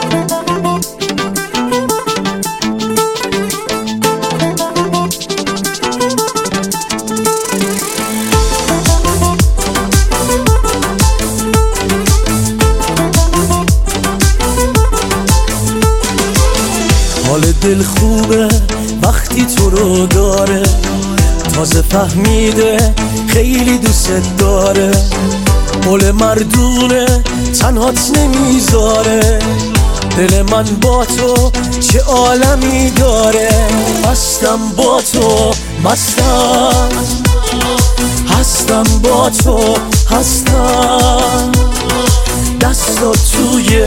حال دل خوبه وقتی تو رو داره، تازه فهمیده خیلی دوست داره. قول مردونه تنهات نمیذاره، دل من با تو چه عالمی داره. هستم با تو مستم، هستم با تو هستم، دستات توی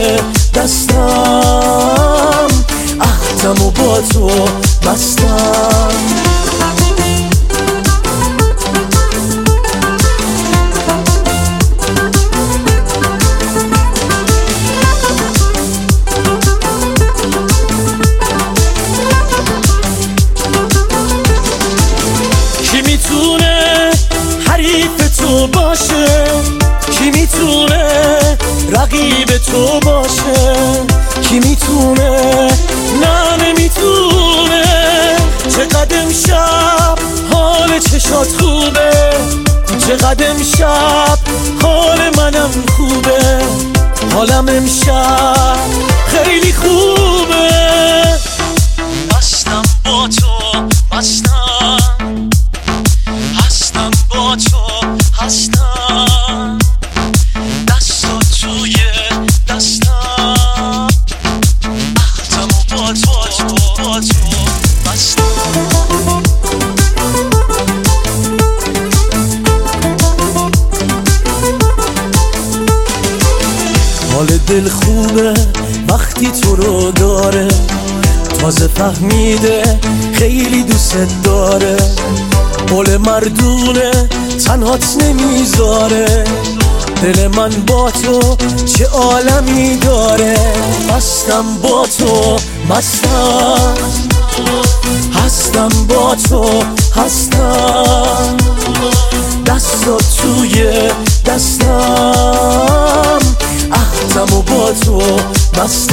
دستم، عهدم و با تو بستم. کی میتونه حریف تو باشه؟ کی میتونه رقیب تو باشه؟ کی میتونه؟ نه نمیتونه. چقدر امشب حال چشات خوبه، چقدر امشب حال منم خوبه. حالم امشب خیلی خوبه. مستم با تو مستم، هستم با تو هستم، دستات توی دستم، عهدم و با تو بستم. حال دل خوبه وقتی تو رو داره، تازه فهمیده خیلی دوست داره. قول مردونه تنهات نمیذاره، دل من با تو چه عالمی داره. مستم با تو مستم، هستم با تو هستم، دستات توی دستم، عهدم و با تو بستم.